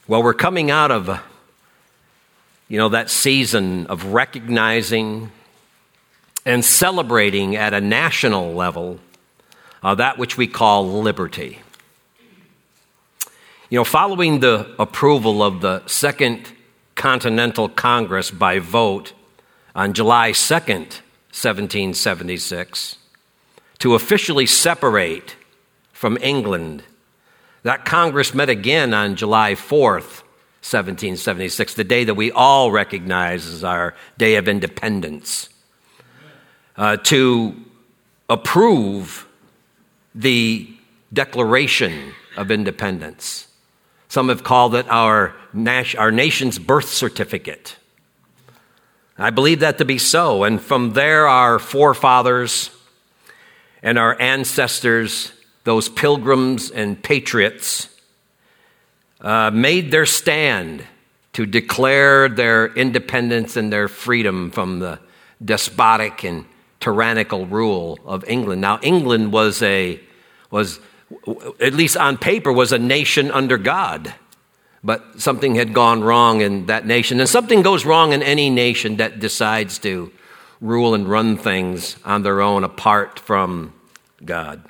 Well, we're coming out of, that season of recognizing and celebrating at a national level that which we call liberty. Following the approval of the Second Continental Congress by vote on July 2nd, 1776, to officially separate from England, that Congress met again on July 4th, 1776, the day that we all recognize as our Day of Independence, to approve the Declaration of Independence. Some have called it our nation's birth certificate. I believe that to be so, and from there our forefathers and our ancestors, those pilgrims and patriots, made their stand to declare their independence and their freedom from the despotic and tyrannical rule of England. Now, England was at least on paper, was a nation under God. But something had gone wrong in that nation. And something goes wrong in any nation that decides to rule and run things on their own apart from God.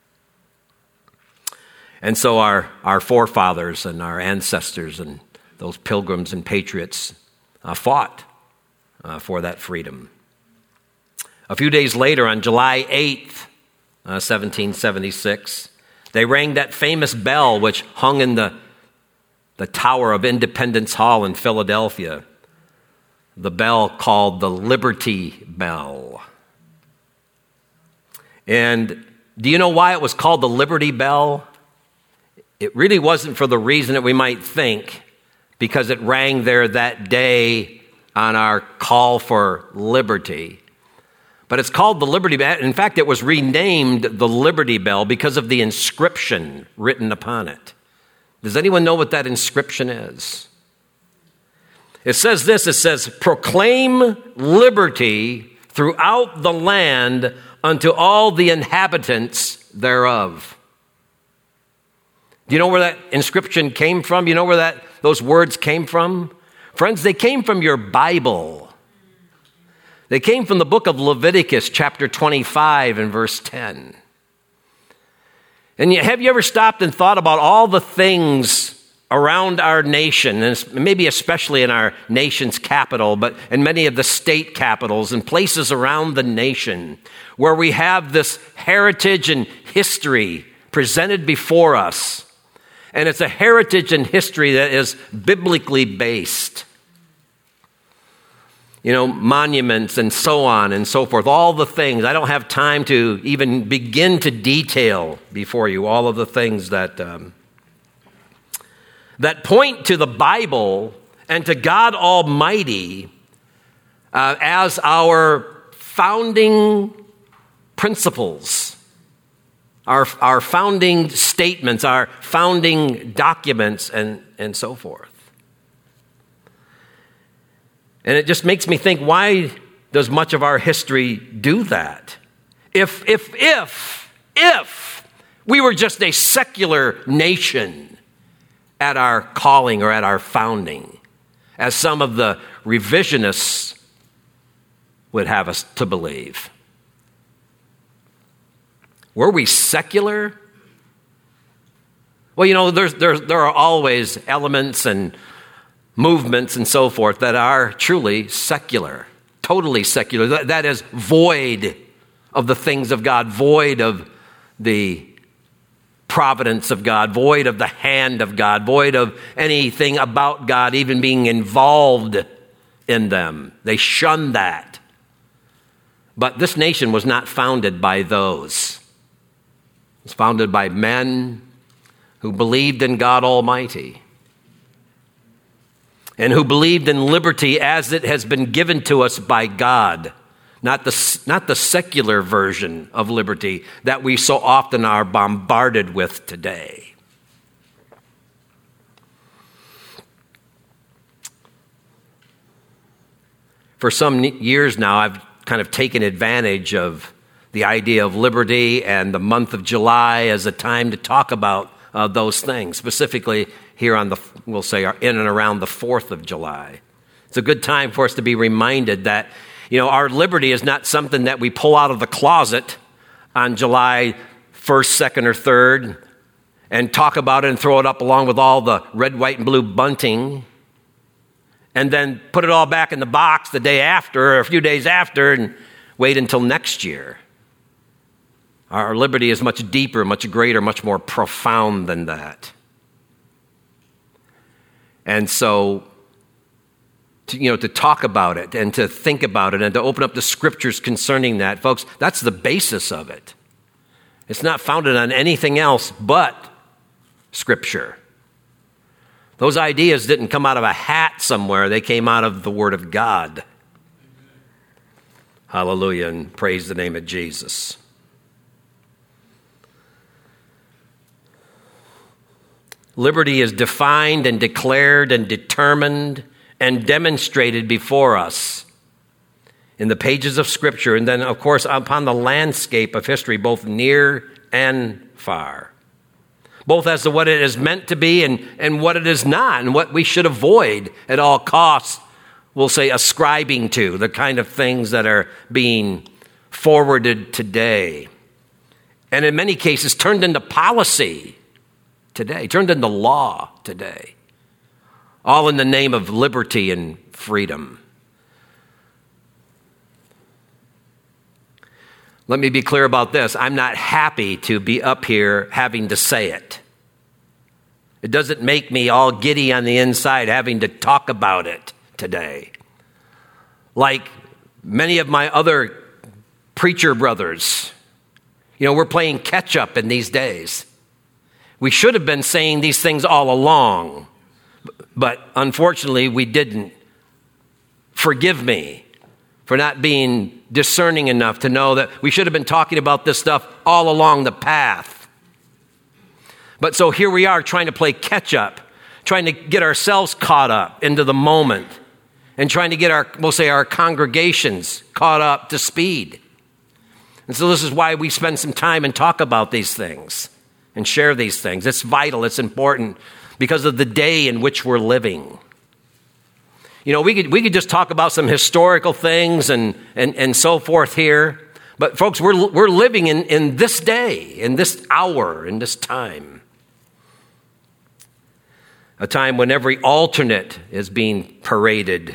And so our forefathers and our ancestors and those pilgrims and patriots fought for that freedom. A few days later, on July 8th, 1776, they rang that famous bell which hung in the Tower of Independence Hall in Philadelphia, the bell called the Liberty Bell. And do you know why it was called the Liberty Bell? It really wasn't for the reason that we might think, because it rang there that day on our call for liberty. But it's called the Liberty Bell. In fact, it was renamed the Liberty Bell because of the inscription written upon it. Does anyone know what that inscription is? It says this, it says, "Proclaim liberty throughout the land unto all the inhabitants thereof." Do you know where that inscription came from? You know where those words came from? Friends, they came from your Bible. They came from the book of Leviticus, chapter 25 and verse 10. And have you ever stopped and thought about all the things around our nation, and maybe especially in our nation's capital, but in many of the state capitals and places around the nation, where we have this heritage and history presented before us, and it's a heritage and history that is biblically based. Monuments and so on and so forth, all the things. I don't have time to even begin to detail before you all of the things that point to the Bible and to God Almighty as our founding principles, our founding statements, our founding documents, and so forth. And it just makes me think, why does much of our history do that? If we were just a secular nation at our calling or at our founding, as some of the revisionists would have us to believe. Were we secular? Well, there are always elements and movements and so forth that are truly secular, totally secular. That is void of the things of God, void of the providence of God, void of the hand of God, void of anything about God even being involved in them. They shun that. But this nation was not founded by those. It was founded by men who believed in God Almighty, and who believed in liberty as it has been given to us by God, not the secular version of liberty that we so often are bombarded with today. For some years now, I've kind of taken advantage of the idea of liberty and the month of July as a time to talk about those things, specifically here on we'll say, in and around the 4th of July. It's a good time for us to be reminded that, our liberty is not something that we pull out of the closet on July 1st, 2nd, or 3rd and talk about it and throw it up along with all the red, white, and blue bunting and then put it all back in the box the day after or a few days after and wait until next year. Our liberty is much deeper, much greater, much more profound than that. And so, to talk about it and to think about it and to open up the scriptures concerning that, folks, that's the basis of it. It's not founded on anything else but Scripture. Those ideas didn't come out of a hat somewhere. They came out of the Word of God. Hallelujah, and praise the name of Jesus. Liberty is defined and declared and determined and demonstrated before us in the pages of Scripture, and then, of course, upon the landscape of history, both near and far. Both as to what it is meant to be and what it is not, and what we should avoid at all costs, we'll say, ascribing to, the kind of things that are being forwarded today. And in many cases, turned into policy today, turned into law today. All in the name of liberty and freedom. Let me be clear about this. I'm not happy to be up here having to say it. It doesn't make me all giddy on the inside having to talk about it today. Like many of my other preacher brothers, we're playing catch up in these days. We should have been saying these things all along. But unfortunately, we didn't. Forgive me for not being discerning enough to know that we should have been talking about this stuff all along the path. But so here we are trying to play catch up, trying to get ourselves caught up into the moment and trying to get our congregations caught up to speed. And so this is why we spend some time and talk about these things and share these things. It's vital, it's important, because of the day in which we're living. We could just talk about some historical things and so forth here. But folks, we're living in this day, in this hour, in this time. A time when every alternate is being paraded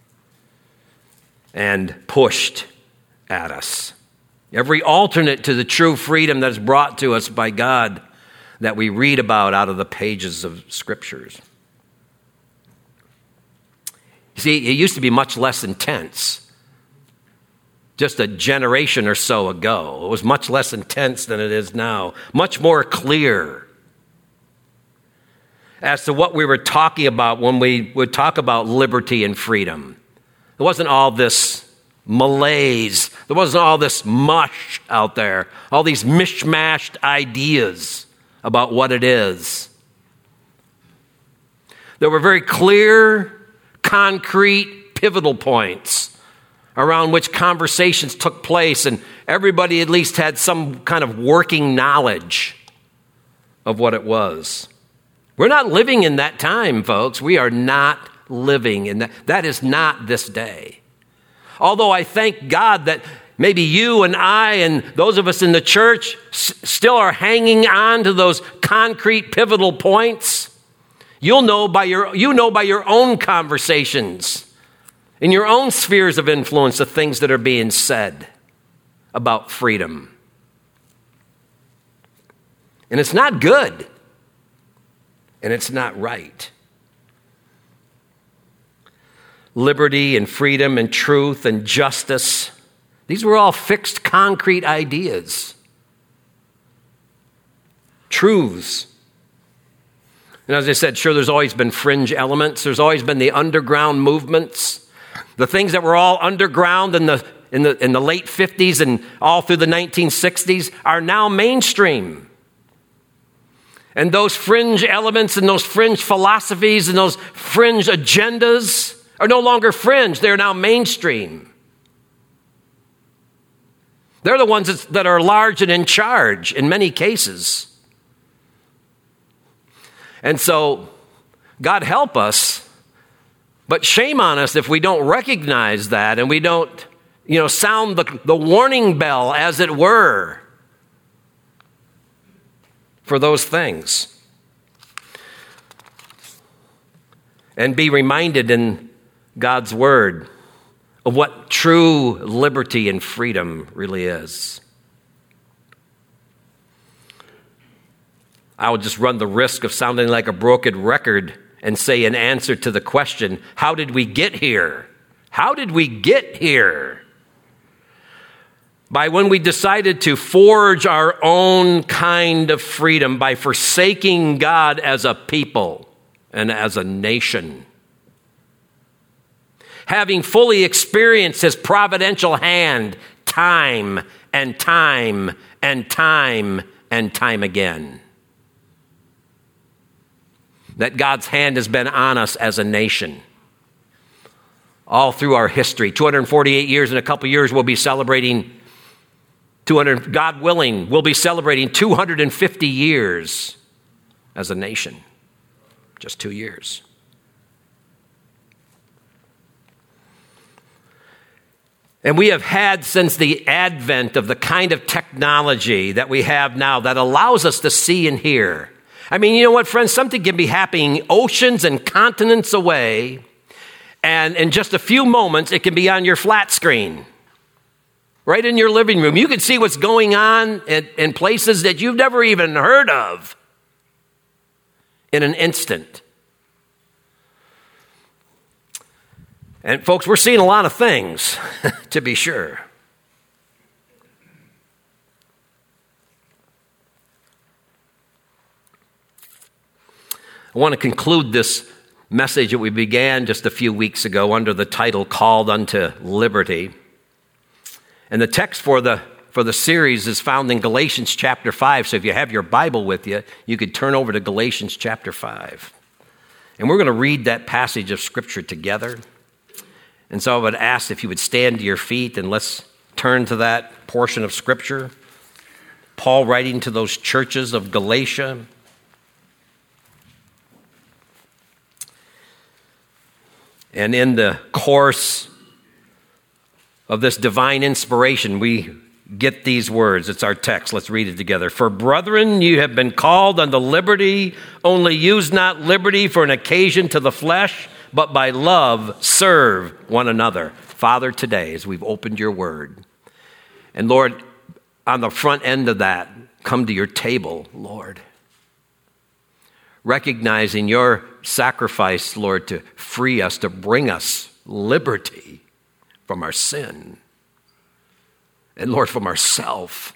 and pushed at us. Every alternate to the true freedom that is brought to us by God that we read about out of the pages of Scriptures. You see, it used to be much less intense. Just a generation or so ago, it was much less intense than it is now. Much more clear as to what we were talking about when we would talk about liberty and freedom. There wasn't all this malaise. There wasn't all this mush out there, all these mishmashed ideas about what it is. There were very clear, concrete, pivotal points around which conversations took place, and everybody at least had some kind of working knowledge of what it was. We're not living in that time, folks. We are not living in that. That is not this day. Although I thank God that maybe you and I and those of us in the church still are hanging on to those concrete pivotal points. You know by your own conversations, in your own spheres of influence, the things that are being said about freedom. And it's not good. And it's not right. Liberty and freedom and truth and justice, these were all fixed, concrete ideas. Truths. And as I said, sure, there's always been fringe elements. There's always been the underground movements. The things that were all underground in the late 50s and all through the 1960s are now mainstream. And those fringe elements and those fringe philosophies and those fringe agendas are no longer fringe. They're now mainstream. They're the ones that are large and in charge in many cases. And so God help us, but shame on us if we don't recognize that and we don't, sound the warning bell, as it were, for those things. And be reminded in God's word of what true liberty and freedom really is. I would just run the risk of sounding like a broken record and say in answer to the question, how did we get here? How did we get here? By when we decided to forge our own kind of freedom by forsaking God as a people and as a nation. Having fully experienced his providential hand time and time and time and time again. That God's hand has been on us as a nation. All through our history. 248 years, in a couple years, we'll be celebrating God willing, we'll be celebrating 250 years as a nation. Just 2 years. And we have had since the advent of the kind of technology that we have now that allows us to see and hear. I mean, you know what, friends? Something can be happening oceans and continents away, and in just a few moments, it can be on your flat screen, right in your living room. You can see what's going on in places that you've never even heard of in an instant. And folks, we're seeing a lot of things, to be sure. I want to conclude this message that we began just a few weeks ago under the title, Called Unto Liberty. And the text for the series is found in Galatians chapter 5. So if you have your Bible with you, you could turn over to Galatians chapter 5. And we're going to read that passage of Scripture together. And so I would ask if you would stand to your feet and let's turn to that portion of Scripture. Paul writing to those churches of Galatia. And in the course of this divine inspiration, we get these words. It's our text. Let's read it together. For brethren, you have been called unto liberty. Only use not liberty for an occasion to the flesh, but by love serve one another. Father, today, as we've opened your word, and Lord, on the front end of that, come to your table, Lord, recognizing your sacrifice, Lord, to free us, to bring us liberty from our sin, and Lord, from ourself.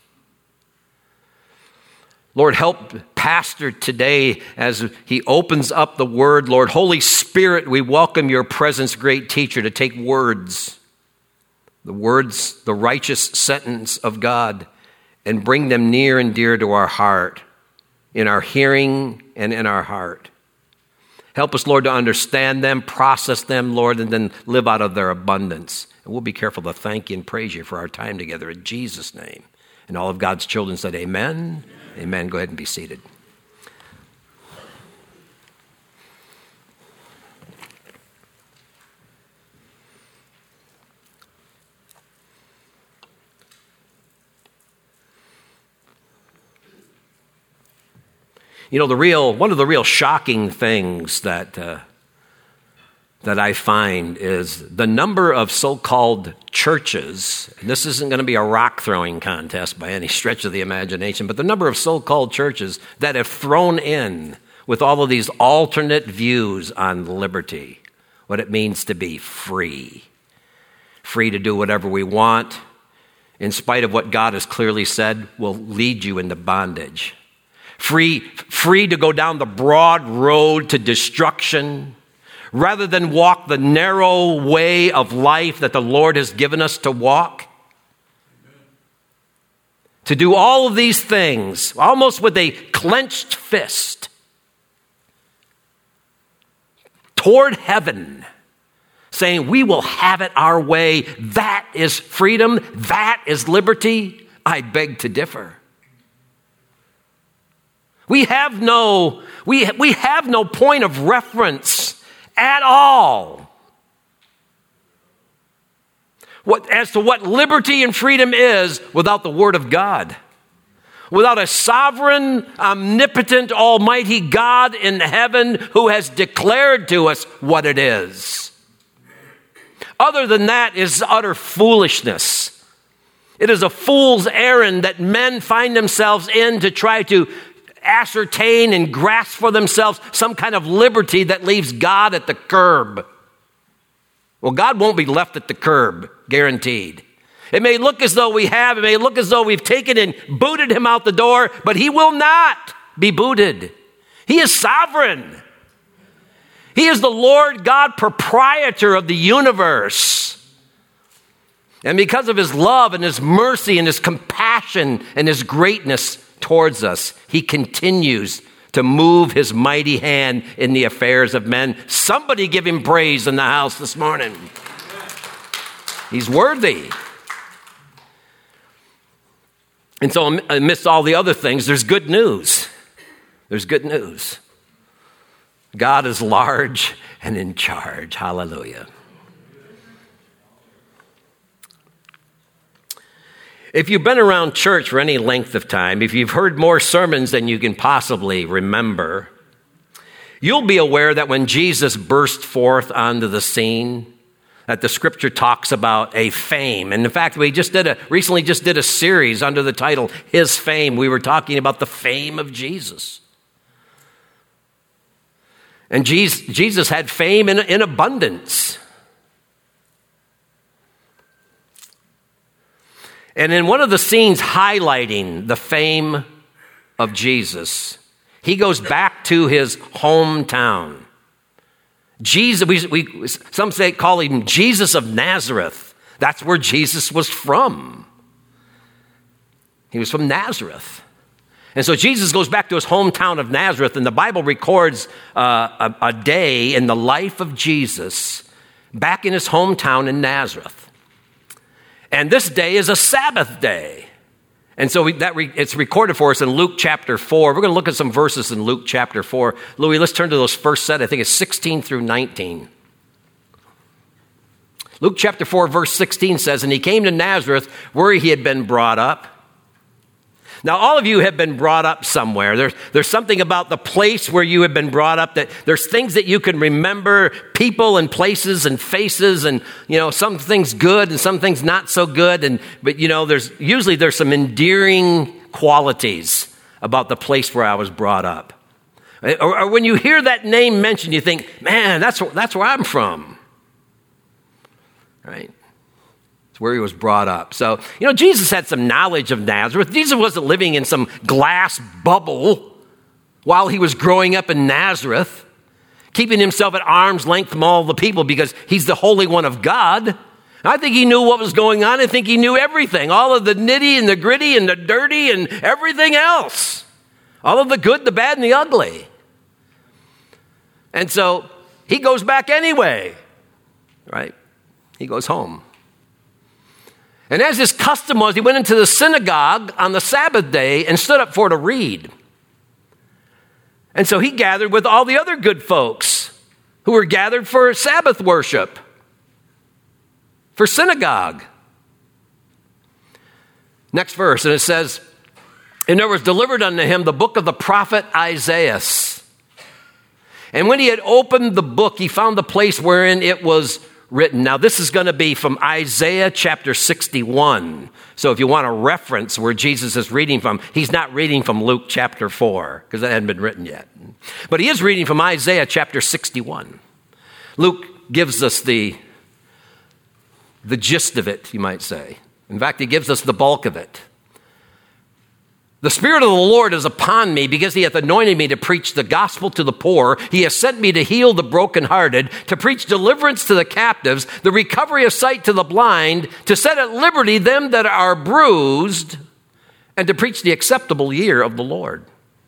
Lord, help Pastor today as he opens up the word. Lord, Holy Spirit, we welcome your presence, great teacher, to take words, the righteous sentence of God, and bring them near and dear to our heart, in our hearing and in our heart. Help us, Lord, to understand them, process them, Lord, and then live out of their abundance. And we'll be careful to thank you and praise you for our time together in Jesus' name. And all of God's children said amen. Amen. Go ahead and be seated. You know, one of the real shocking things that I find is the number of so-called churches, and this isn't going to be a rock-throwing contest by any stretch of the imagination, but the number of so-called churches that have thrown in with all of these alternate views on liberty, what it means to be free. Free to do whatever we want, in spite of what God has clearly said will lead you into bondage. Free to go down the broad road to destruction, rather than walk the narrow way of life that the Lord has given us to walk. To do all of these things, almost with a clenched fist, toward heaven, saying, we will have it our way. That is freedom. That is liberty. I beg to differ. We have no point of reference at all as to what liberty and freedom is without the Word of God. Without a sovereign, omnipotent, almighty God in heaven who has declared to us what it is. Other than that is utter foolishness. It is a fool's errand that men find themselves in to try to ascertain and grasp for themselves some kind of liberty that leaves God at the curb. Well, God won't be left at the curb, guaranteed. It may look as though we have, it may look as though we've taken and booted him out the door, but he will not be booted. He is sovereign. He is the Lord God, proprietor of the universe. And because of his love and his mercy and his compassion and his greatness towards us, he continues to move his mighty hand in the affairs of men. Somebody give him praise in the house this morning. He's worthy. And so amidst all the other things, there's good news. There's good news. God is large and in charge. Hallelujah. If you've been around church for any length of time, if you've heard more sermons than you can possibly remember, you'll be aware that when Jesus burst forth onto the scene, that the scripture talks about a fame. And in fact, we recently just did a series under the title, His Fame. We were talking about the fame of Jesus. And Jesus had fame in abundance. And in one of the scenes highlighting the fame of Jesus, he goes back to his hometown. Jesus, some call him Jesus of Nazareth. That's where Jesus was from. He was from Nazareth. And so Jesus goes back to his hometown of Nazareth, and the Bible records a day in the life of Jesus back in his hometown in Nazareth. And this day is a Sabbath day. And so it's recorded for us in Luke chapter 4. We're going to look at some verses in Luke chapter 4. Louis, let's turn to those first set. I think it's 16 through 19. Luke chapter 4, verse 16 says, "And he came to Nazareth where he had been brought up." Now, all of you have been brought up somewhere. There's something about the place where you have been brought up that there's things that you can remember, people and places and faces, and, some things good and some things not so good. But there's some endearing qualities about the place where I was brought up. Or when you hear that name mentioned, you think, man, that's where I'm from. Right? Where he was brought up. So, Jesus had some knowledge of Nazareth. Jesus wasn't living in some glass bubble while he was growing up in Nazareth, keeping himself at arm's length from all the people because he's the Holy One of God. I think he knew what was going on. I think he knew everything, all of the nitty and the gritty and the dirty and everything else, all of the good, the bad, and the ugly. And so he goes back anyway, right? He goes home. And as his custom was, he went into the synagogue on the Sabbath day and stood up for to read. And so he gathered with all the other good folks who were gathered for Sabbath worship, for synagogue. Next verse, and it says, "And there was delivered unto him the book of the prophet Isaiah. And when he had opened the book, he found the place wherein it was written." Now, this is going to be from Isaiah chapter 61. So if you want a reference where Jesus is reading from, he's not reading from Luke chapter 4 because that hadn't been written yet. But he is reading from Isaiah chapter 61. Luke gives us the gist of it, you might say. In fact, he gives us the bulk of it. "The Spirit of the Lord is upon me because he hath anointed me to preach the gospel to the poor. He has sent me to heal the brokenhearted, to preach deliverance to the captives, the recovery of sight to the blind, to set at liberty them that are bruised, and to preach the acceptable year of the Lord."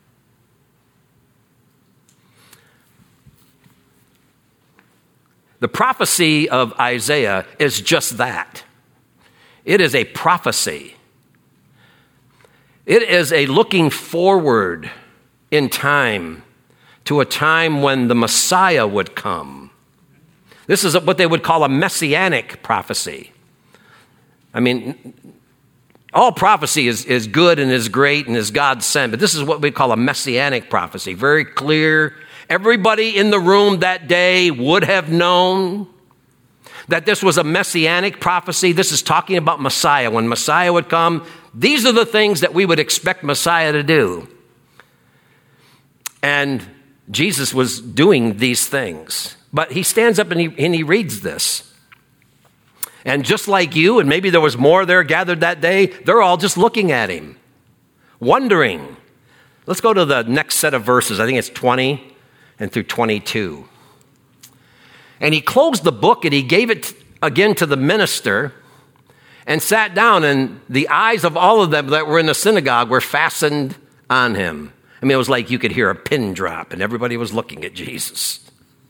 The prophecy of Isaiah is just that. It is a prophecy. It is a looking forward in time to a time when the Messiah would come. This is what they would call a messianic prophecy. I mean, all prophecy is good and is great and is God sent, but this is what we call a messianic prophecy. Very clear. Everybody in the room that day would have known that this was a messianic prophecy. This is talking about Messiah. When Messiah would come, these are the things that we would expect Messiah to do. And Jesus was doing these things. But he stands up and he reads this. And just like you, and maybe there was more there gathered that day, they're all just looking at him, wondering. Let's go to the next set of verses. I think it's 20 and through 22. And he closed the book and he gave it again to the minister and sat down, and the eyes of all of them that were in the synagogue were fastened on him. I mean, it was like you could hear a pin drop and everybody was looking at Jesus.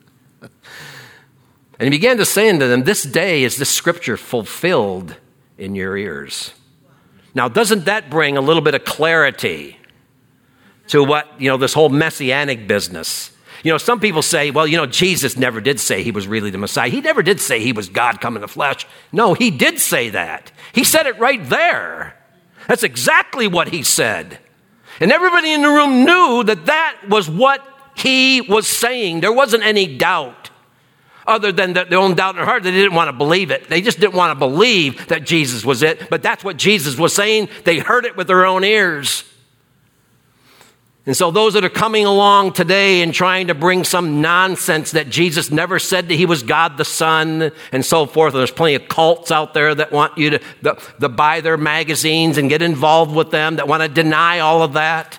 And he began to say unto them, this day is this scripture fulfilled in your ears. Now, doesn't that bring a little bit of clarity to what, this whole messianic business? Some people say, well, Jesus never did say he was really the Messiah. He never did say he was God come in the flesh. No, he did say that. He said it right there. That's exactly what he said. And everybody in the room knew that that was what he was saying. There wasn't any doubt other than their own doubt in their heart. They didn't want to believe it. They just didn't want to believe that Jesus was it. But that's what Jesus was saying. They heard it with their own ears. And so those that are coming along today and trying to bring some nonsense that Jesus never said that he was God the Son and so forth, and there's plenty of cults out there that want you to buy their magazines and get involved with them, that want to deny all of that.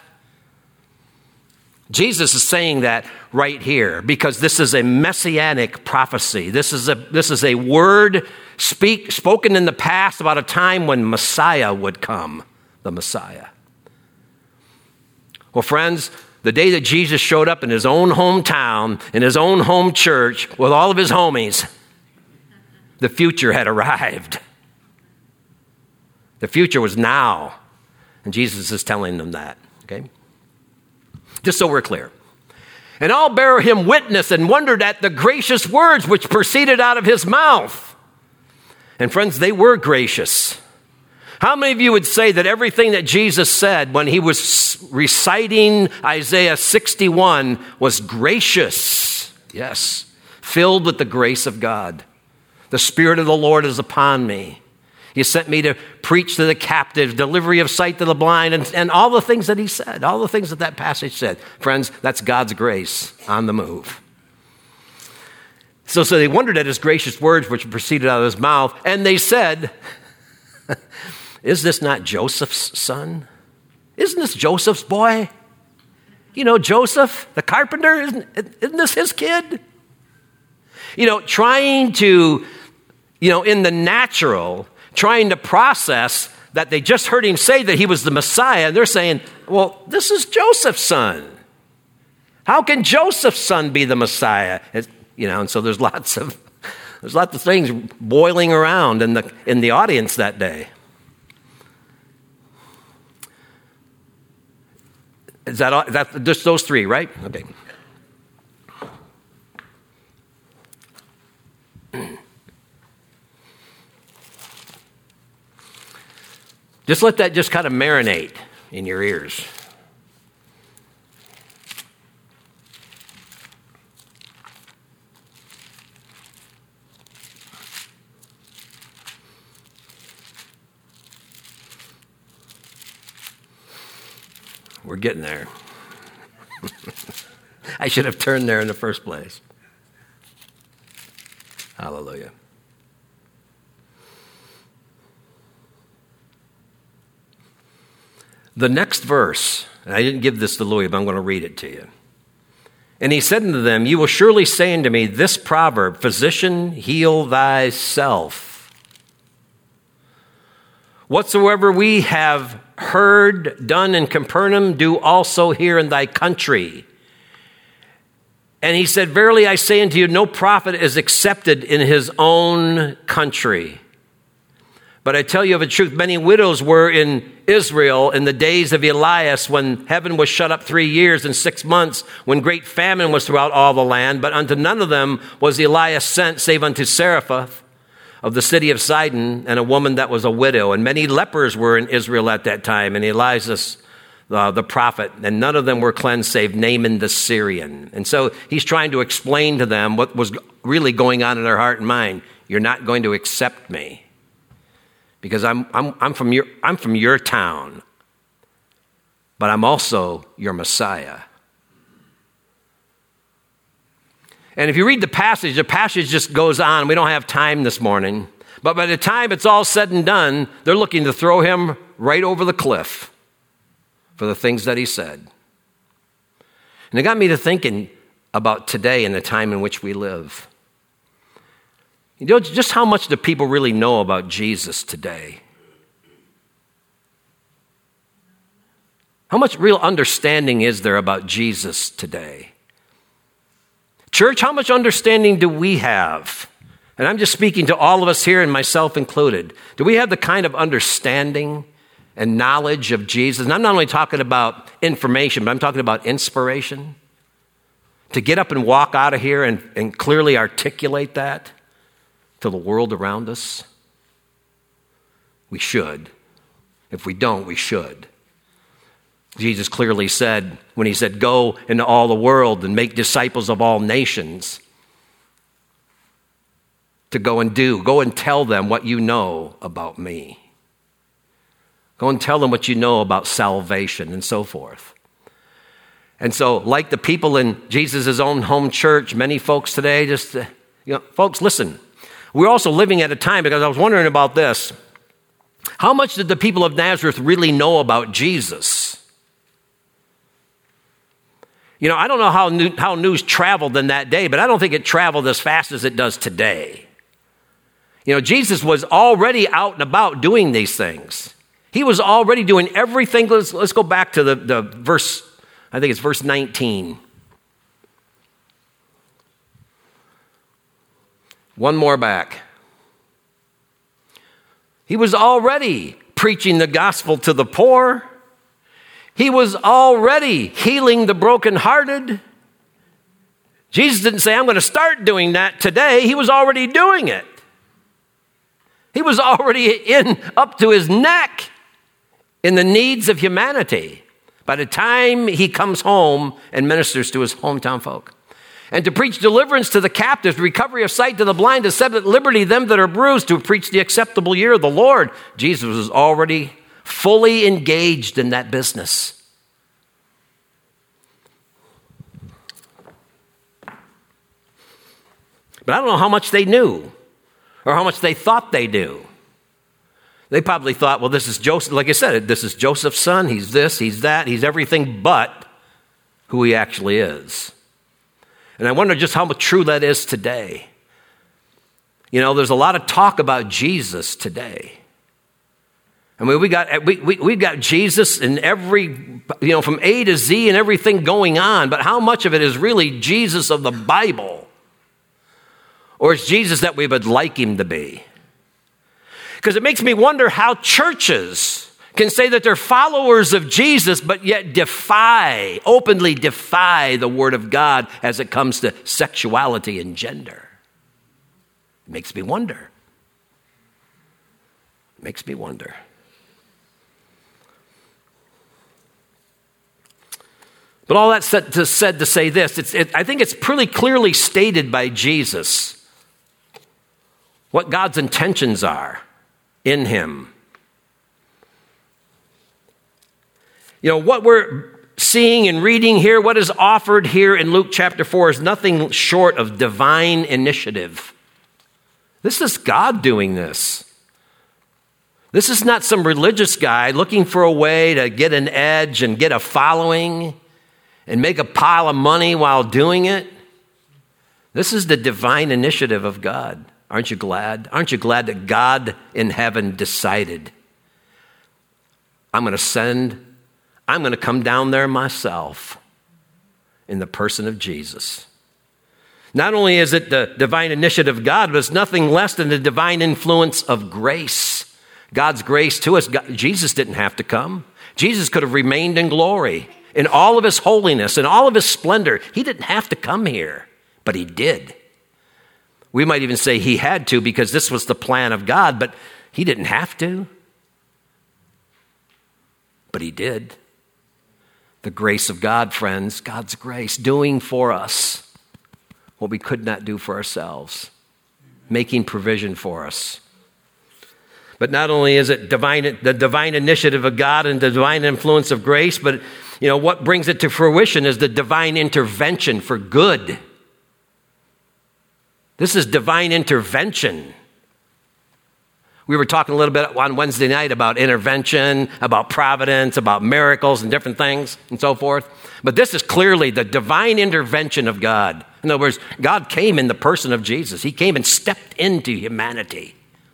Jesus is saying that right here because this is a messianic prophecy. This is a word spoken in the past about a time when Messiah would come, the Messiah. Well, friends, the day that Jesus showed up in his own hometown, in his own home church, with all of his homies, the future had arrived. The future was now. And Jesus is telling them that, okay? Just so we're clear. And all bare him witness and wondered at the gracious words which proceeded out of his mouth. And friends, they were gracious. How many of you would say that everything that Jesus said when he was reciting Isaiah 61 was gracious? Yes, filled with the grace of God. The Spirit of the Lord is upon me. He sent me to preach to the captives, delivery of sight to the blind, and all the things that he said, all the things that passage said. Friends, that's God's grace on the move. So they wondered at his gracious words which proceeded out of his mouth, and they said, is this not Joseph's son? Isn't this Joseph's boy? Joseph, the carpenter, isn't this his kid? Trying to, in the natural, trying to process that they just heard him say that he was the Messiah. And they're saying, well, this is Joseph's son. How can Joseph's son be the Messiah? And so there's lots of things boiling around in the audience that day. Is that just those three, right? Okay. Just let that just kind of marinate in your ears. We're getting there. I should have turned there in the first place. Hallelujah. The next verse, and I didn't give this to Louis, but I'm going to read it to you. And he said unto them, you will surely say unto me this proverb, physician, heal thyself. Whatsoever we have heard done in Capernaum, do also here in thy country. And he said, verily I say unto you, no prophet is accepted in his own country. But I tell you of a truth, many widows were in Israel in the days of Elias, when heaven was shut up 3 years and 6 months, when great famine was throughout all the land. But unto none of them was Elias sent, save unto Zarephath of the city of Sidon, and a woman that was a widow. And many lepers were in Israel at that time, and Elias the prophet, and none of them were cleansed save Naaman the Syrian. And so he's trying to explain to them what was really going on in their heart and mind. You're not going to accept me because I'm from your town, but I'm also your Messiah. And if you read the passage just goes on. We don't have time this morning. But by the time it's all said and done, they're looking to throw him right over the cliff for the things that he said. And it got me to thinking about today and the time in which we live. You know, just how much do people really know about Jesus today? How much real understanding is there about Jesus today? Church, how much understanding do we have? And I'm just speaking to all of us here and myself included. Do we have the kind of understanding and knowledge of Jesus? And I'm not only talking about information, but I'm talking about inspiration. To get up and walk out of here and clearly articulate that to the world around us. We should. If we don't, we should. Jesus clearly said, when he said, go into all the world and make disciples of all nations, to go and tell them what you know about me. Go and tell them what you know about salvation and so forth. And so, like the people in Jesus' own home church, many folks today folks, listen, we're also living at a time, because I was wondering about this. How much did the people of Nazareth really know about Jesus? You know, I don't know how news traveled in that day, but I don't think it traveled as fast as it does today. You know, Jesus was already out and about doing these things. He was already doing everything. Let's go back to the verse, I think it's verse 19. One more back. He was already preaching the gospel to the poor. He was already healing the brokenhearted. Jesus didn't say, I'm going to start doing that today. He was already doing it. He was already up to his neck in the needs of humanity by the time he comes home and ministers to his hometown folk. And to preach deliverance to the captives, recovery of sight to the blind, to set at liberty them that are bruised, to preach the acceptable year of the Lord. Jesus was already fully engaged in that business. But I don't know how much they knew or how much they thought they knew. They probably thought, well, this is Joseph. Like I said, this is Joseph's son. He's this, he's that. He's everything but who he actually is. And I wonder just how true that is today. You know, there's a lot of talk about Jesus today. I mean, we've got Jesus in every, from A to Z and everything going on, but how much of it is really Jesus of the Bible? Or is Jesus that we would like him to be? Because it makes me wonder how churches can say that they're followers of Jesus, but yet openly defy the Word of God as it comes to sexuality and gender. It makes me wonder. It makes me wonder. But all that said to say this, I think it's pretty clearly stated by Jesus what God's intentions are in him. You know, what we're seeing and reading here, what is offered here in Luke chapter 4 is nothing short of divine initiative. This is God doing this. This is not some religious guy looking for a way to get an edge and get a following and make a pile of money while doing it. This is the divine initiative of God. Aren't you glad? Aren't you glad that God in heaven decided, I'm going to come down there myself in the person of Jesus. Not only is it the divine initiative of God, but it's nothing less than the divine influence of grace. God's grace to us. Jesus didn't have to come. Jesus could have remained in glory, in all of his holiness, in all of his splendor. He didn't have to come here, but he did. We might even say he had to because this was the plan of God, but he didn't have to. But he did. The grace of God, friends, God's grace, doing for us what we could not do for ourselves, making provision for us. But not only is it the divine initiative of God and the divine influence of grace, but what brings it to fruition is the divine intervention for good. This is divine intervention. We were talking a little bit on Wednesday night about intervention, about providence, about miracles and different things and so forth. But this is clearly the divine intervention of God. In other words, God came in the person of Jesus. He came and stepped into humanity.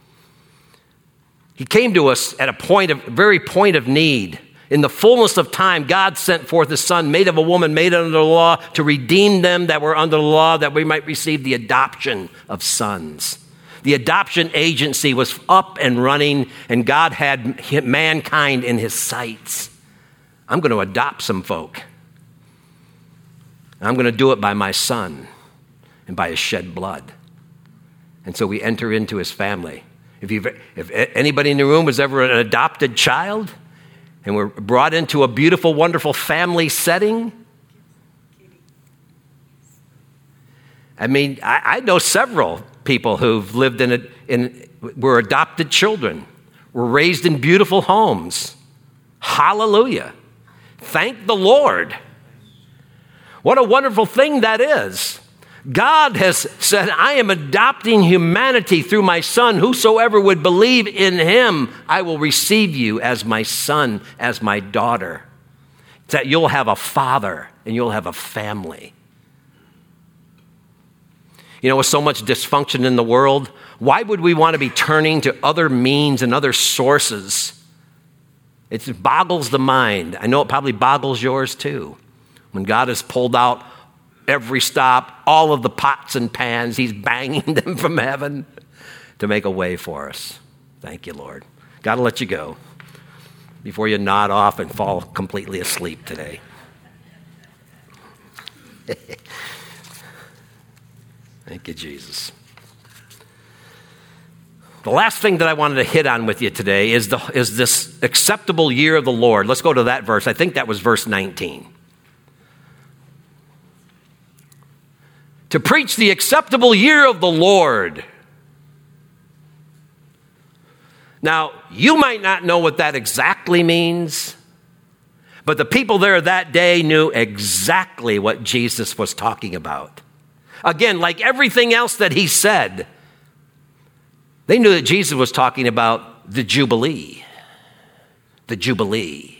He came to us at a very point of need. In the fullness of time, God sent forth his Son, made of a woman, made under the law, to redeem them that were under the law, that we might receive the adoption of sons. The adoption agency was up and running, and God had mankind in his sights. I'm going to adopt some folk. I'm going to do it by my Son and by his shed blood. And so we enter into his family. If anybody in the room was ever an adopted child and were brought into a beautiful, wonderful family setting, I mean, I know several people who've lived were adopted children, were raised in beautiful homes. Hallelujah. Thank the Lord. What a wonderful thing that is. God has said, I am adopting humanity through my Son. Whosoever would believe in him, I will receive you as my son, as my daughter. It's that you'll have a father and you'll have a family. With so much dysfunction in the world, why would we want to be turning to other means and other sources? It boggles the mind. I know it probably boggles yours too. When God has pulled out every stop, all of the pots and pans, he's banging them from heaven to make a way for us. Thank you, Lord. Got to let you go before you nod off and fall completely asleep today. Thank you, Jesus. The last thing that I wanted to hit on with you today is this acceptable year of the Lord. Let's go to that verse. I think that was verse 19. To preach the acceptable year of the Lord. Now, you might not know what that exactly means, but the people there that day knew exactly what Jesus was talking about. Again, like everything else that he said, they knew that Jesus was talking about the Jubilee. The Jubilee.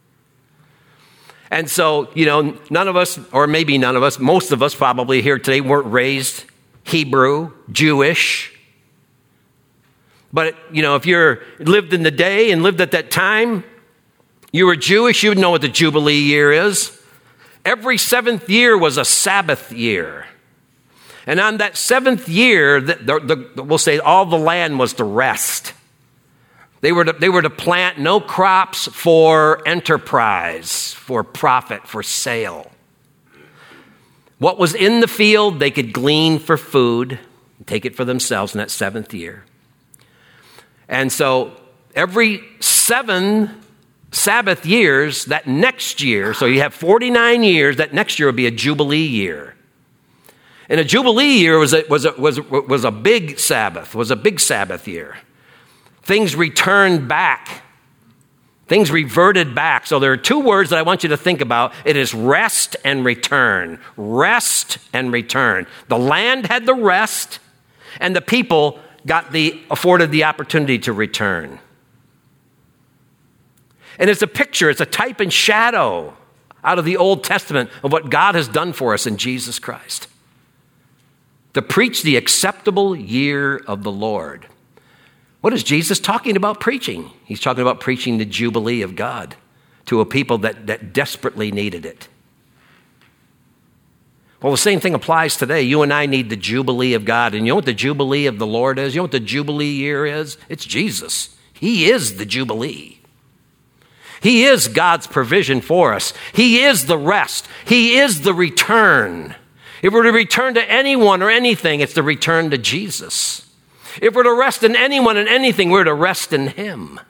And so, none of us, or maybe none of us, most of us probably here today weren't raised Hebrew, Jewish. But, if you're lived in the day and lived at that time, you were Jewish, you would know what the Jubilee year is. Every seventh year was a Sabbath year. And on that seventh year, we'll say all the land was to rest. They were to plant no crops for enterprise, for profit, for sale. What was in the field, they could glean for food, take it for themselves in that seventh year. And so every 7 Sabbath years, that next year, so you have 49 years, that next year will be a Jubilee year. And a Jubilee year was a big Sabbath, was a big Sabbath year. Things returned back. Things reverted back. So there are 2 words that I want you to think about. It is rest and return. Rest and return. The land had the rest, and the people afforded the opportunity to return. And it's a picture, it's a type and shadow out of the Old Testament of what God has done for us in Jesus Christ. To preach the acceptable year of the Lord. What is Jesus talking about preaching? He's talking about preaching the Jubilee of God to a people that desperately needed it. Well, the same thing applies today. You and I need the Jubilee of God. And you know what the Jubilee of the Lord is? You know what the Jubilee year is? It's Jesus. He is the Jubilee. He is God's provision for us. He is the rest. He is the return. If we're to return to anyone or anything, it's the return to Jesus. If we're to rest in anyone and anything, we're to rest in him.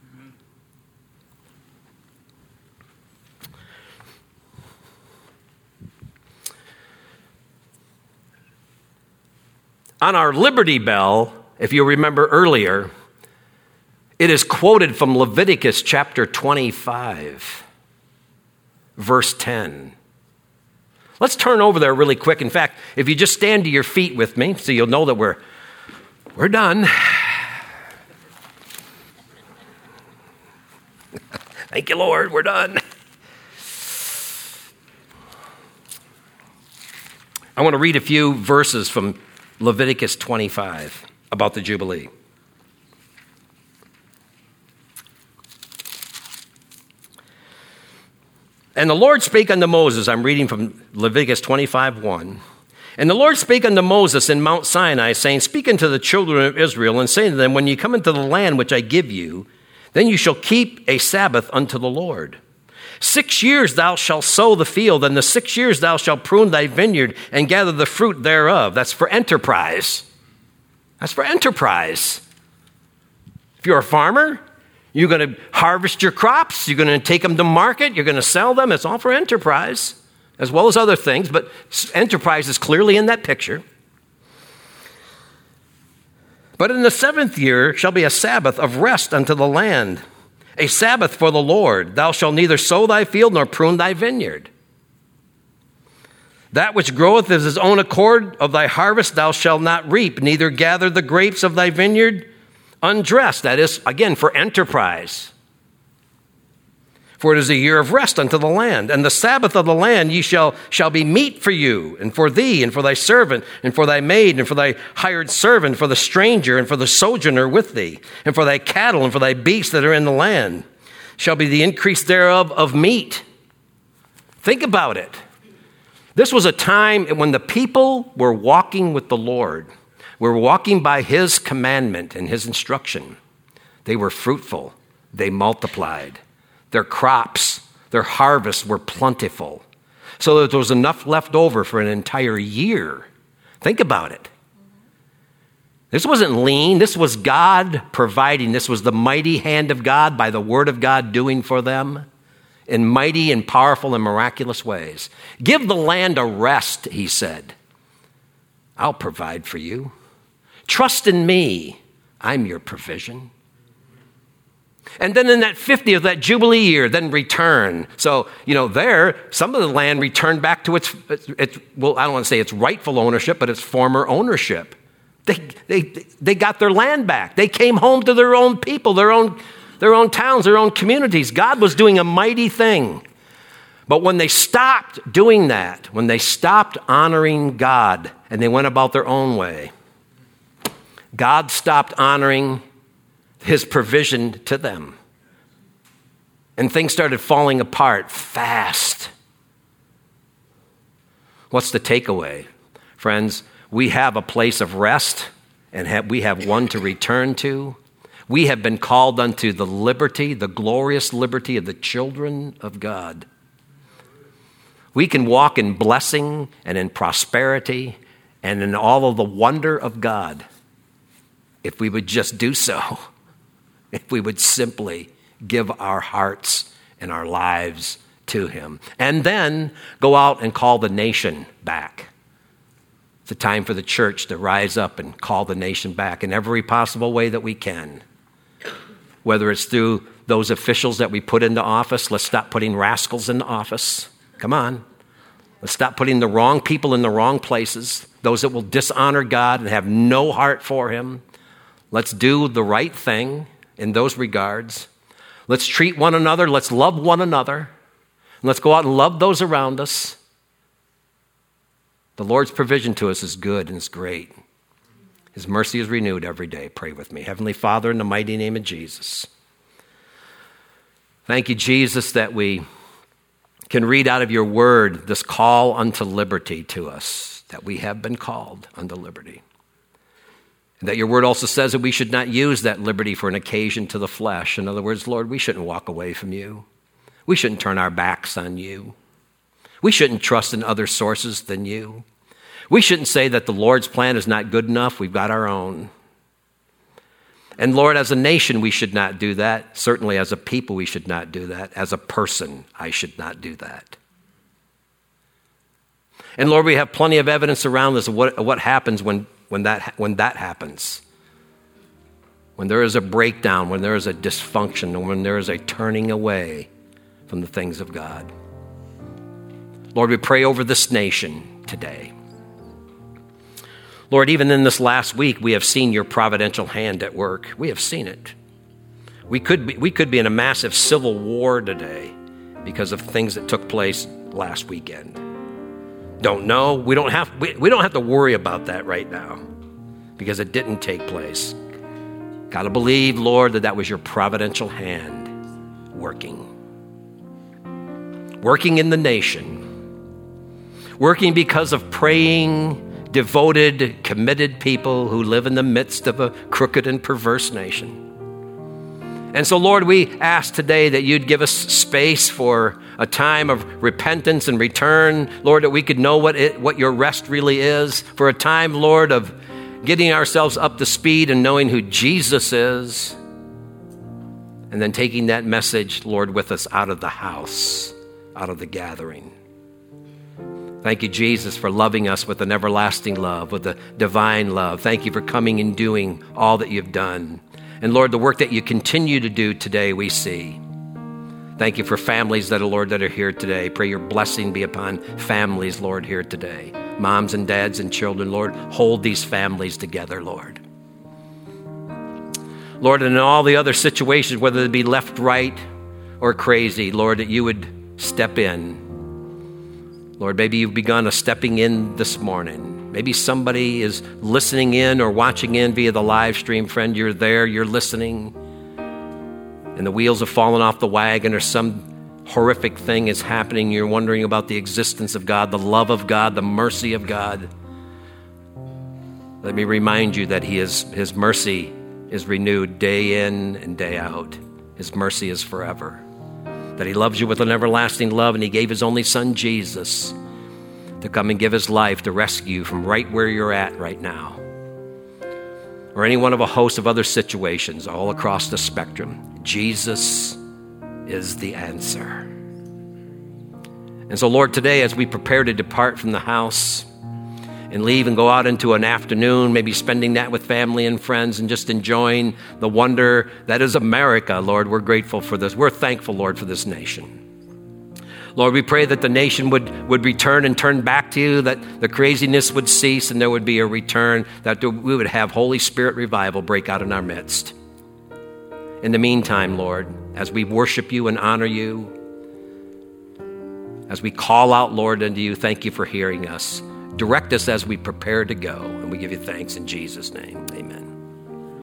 On our Liberty Bell, if you remember earlier, it is quoted from Leviticus chapter 25, verse 10. Let's turn over there really quick. In fact, if you just stand to your feet with me, so you'll know that we're done. Thank you, Lord, we're done. I want to read a few verses from Leviticus 25 about the Jubilee. And the Lord spake unto Moses, I'm reading from Leviticus 25:1. And the Lord spake unto Moses in Mount Sinai, saying, Speak unto the children of Israel, and say to them, When ye come into the land which I give you, then you shall keep a Sabbath unto the Lord. 6 years thou shalt sow the field, and the 6 years thou shalt prune thy vineyard, and gather the fruit thereof. That's for enterprise. That's for enterprise. If you're a farmer, you're going to harvest your crops, you're going to take them to market, you're going to sell them. It's all for enterprise, as well as other things, but enterprise is clearly in that picture. But in the 7th year shall be a Sabbath of rest unto the land, a Sabbath for the Lord. Thou shalt neither sow thy field nor prune thy vineyard. That which groweth of his own accord of thy harvest thou shalt not reap, neither gather the grapes of thy vineyard undressed. That is, again, for enterprise. For it is a year of rest unto the land. And the Sabbath of the land ye shall be meat for you, and for thee, and for thy servant, and for thy maid, and for thy hired servant, for the stranger, and for the sojourner with thee, and for thy cattle, and for thy beasts that are in the land, shall be the increase thereof of meat. Think about it. This was a time when the people were walking with the Lord, were walking by his commandment and his instruction. They were fruitful. They multiplied. Their crops, their harvests were plentiful, so that there was enough left over for an entire year. Think about it. This wasn't lean. This was God providing. This was the mighty hand of God by the word of God doing for them in mighty and powerful and miraculous ways. Give the land a rest, he said. I'll provide for you. Trust in me. I'm your provision. And then in that 50th, that Jubilee year, then return. So, there, some of the land returned back to its well, I don't want to say its rightful ownership, but its former ownership. They got their land back. They came home to their own people, their own towns, their own communities. God was doing a mighty thing. But when they stopped doing that, when they stopped honoring God and they went about their own way, God stopped honoring his provision to them. And things started falling apart fast. What's the takeaway? Friends, we have a place of rest and we have one to return to. We have been called unto the liberty, the glorious liberty of the children of God. We can walk in blessing and in prosperity and in all of the wonder of God if we would just do so. If we would simply give our hearts and our lives to him. And then go out and call the nation back. It's a time for the church to rise up and call the nation back in every possible way that we can. Whether it's through those officials that we put into office. Let's stop putting rascals into office. Come on. Let's stop putting the wrong people in the wrong places. Those that will dishonor God and have no heart for him. Let's do the right thing in those regards. Let's treat one another. Let's love one another. And let's go out and love those around us. The Lord's provision to us is good and it's great. His mercy is renewed every day. Pray with me. Heavenly Father, in the mighty name of Jesus. Thank you, Jesus, that we can read out of your word this call unto liberty to us, that we have been called unto liberty. And that your word also says that we should not use that liberty for an occasion to the flesh. In other words, Lord, we shouldn't walk away from you. We shouldn't turn our backs on you. We shouldn't trust in other sources than you. We shouldn't say that the Lord's plan is not good enough. We've got our own. And Lord, as a nation, we should not do that. Certainly as a people, we should not do that. As a person, I should not do that. And Lord, we have plenty of evidence around us of what happens when that happens. When there is a breakdown, when there is a dysfunction, and when there is a turning away from the things of God. Lord, we pray over this nation today. Lord, even in this last week, we have seen your providential hand at work. We have seen it. We could be in a massive civil war today because of things that took place last weekend. Don't know. We don't have to worry about that right now because it didn't take place. Got to believe, Lord, that was your providential hand working. Working in the nation. Working because of praying, devoted, committed people who live in the midst of a crooked and perverse nation. And so, Lord, we ask today that you'd give us space for a time of repentance and return, Lord, that we could know what your rest really is, for a time, Lord, of getting ourselves up to speed and knowing who Jesus is, and then taking that message, Lord, with us out of the house, out of the gathering. Thank you, Jesus, for loving us with an everlasting love, with a divine love. Thank you for coming and doing all that you've done. And Lord, the work that you continue to do today, we see. Thank you for families that are here today. Pray your blessing be upon families, Lord, here today. Moms and dads and children, Lord, hold these families together, Lord. Lord, and in all the other situations, whether it be left, right, or crazy, Lord, that you would step in. Lord, maybe you've begun a stepping in this morning. Maybe somebody is listening in or watching in via the live stream. Friend, you're there, you're listening, and the wheels have fallen off the wagon or some horrific thing is happening. You're wondering about the existence of God, the love of God, the mercy of God. Let me remind you that his mercy is renewed day in and day out. His mercy is forever. That he loves you with an everlasting love, and he gave his only son, Jesus, to come and give his life to rescue you from right where you're at right now. Or any one of a host of other situations all across the spectrum. Jesus is the answer. And so, Lord, today as we prepare to depart from the house and leave and go out into an afternoon, maybe spending that with family and friends and just enjoying the wonder that is America, Lord, we're grateful for this. We're thankful, Lord, for this nation. Lord, we pray that the nation would return and turn back to you, that the craziness would cease and there would be a return, that we would have Holy Spirit revival break out in our midst. In the meantime, Lord, as we worship you and honor you, as we call out, Lord, unto you, thank you for hearing us. Direct us as we prepare to go, and we give you thanks in Jesus' name. Amen.